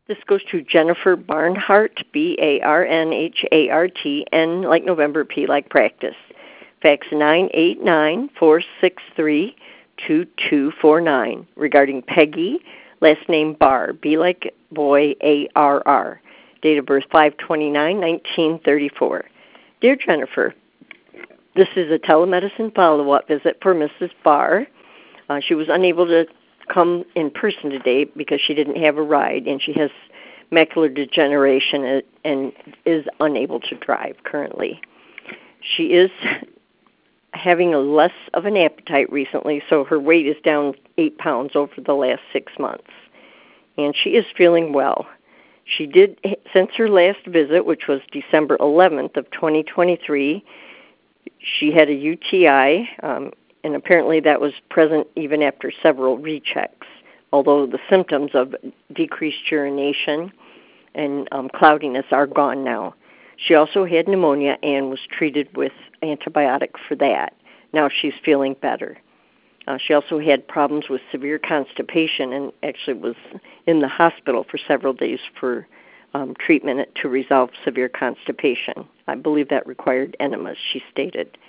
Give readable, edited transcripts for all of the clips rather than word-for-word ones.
This goes to Jennifer Barnhart, Barnhart, N like November, P like practice. Fax 989-463-2249 regarding Peggy, last name Barr, B like boy, ARR. Date of birth 5/29/1934. Dear Jennifer, this is a telemedicine follow-up visit for Mrs. Barr. She was unable to come in person today because she didn't have a ride, and she has macular degeneration and is unable to drive currently. She is having a less of an appetite recently, so her weight is down 8 pounds over the last 6 months. And she is feeling well. She did, since her last visit, which was December 11th of 2023, she had a UTI, and apparently that was present even after several rechecks, although the symptoms of decreased urination and cloudiness are gone now. She also had pneumonia and was treated with antibiotic for that. Now she's feeling better. She also had problems with severe constipation and actually was in the hospital for several days for treatment to resolve severe constipation. I believe that required enemas, she stated.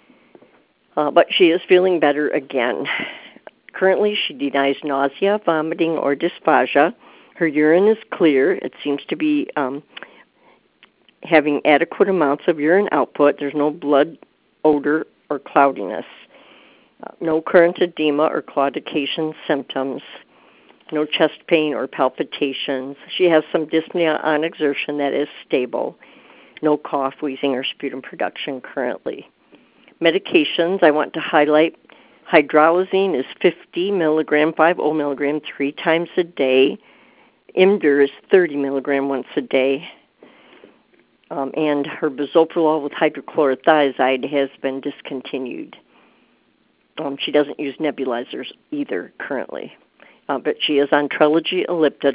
But she is feeling better again. Currently, she denies nausea, vomiting, or dysphagia. Her urine is clear. It seems to be having adequate amounts of urine output. There's no blood odor or cloudiness. No current edema or claudication symptoms. No chest pain or palpitations. She has some dyspnea on exertion that is stable. No cough, wheezing, or sputum production currently. Medications, I want to highlight hydralazine is 50 milligram, 50 milligram 3 times a day. Imdur is 30 milligram once a day. And her bisoprolol with hydrochlorothiazide has been discontinued. She doesn't use nebulizers either currently. But she is on Trelegy Ellipta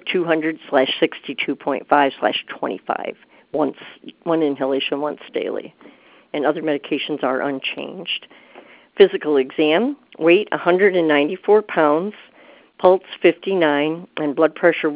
200/62.5/25, one inhalation once daily. And other medications are unchanged. Physical exam, weight 194 pounds, pulse 59, and blood pressure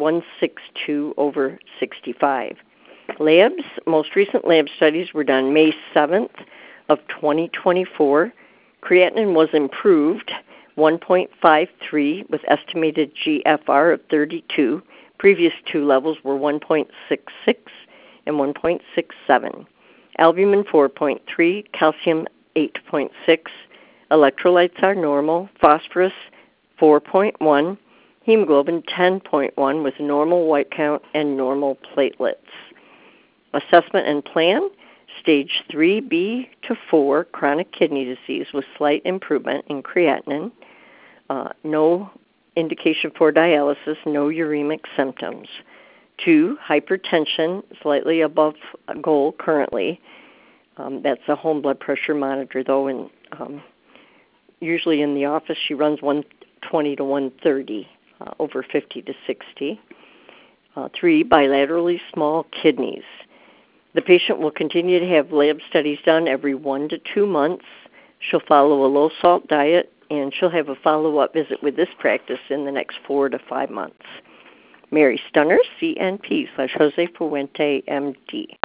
162/65. Labs, most recent lab studies were done May 7th of 2024. Creatinine was improved, 1.53 with estimated GFR of 32. Previous two levels were 1.66 and 1.67. Albumin 4.3, calcium 8.6. Electrolytes are normal. Phosphorus 4.1. Hemoglobin 10.1 with normal white count and normal platelets. Assessment and plan, stage 3B to 4 chronic kidney disease with slight improvement in creatinine. No indication for dialysis, no uremic symptoms. 2, hypertension, slightly above goal currently. That's a home blood pressure monitor, though, and usually in the office she runs 120 to 130, over 50 to 60. 3, bilaterally small kidneys. The patient will continue to have lab studies done every 1 to 2 months. She'll follow a low-salt diet, and she'll have a follow-up visit with this practice in the next 4 to 5 months. Mary Stunner, CNP /Jose Fuente, MD.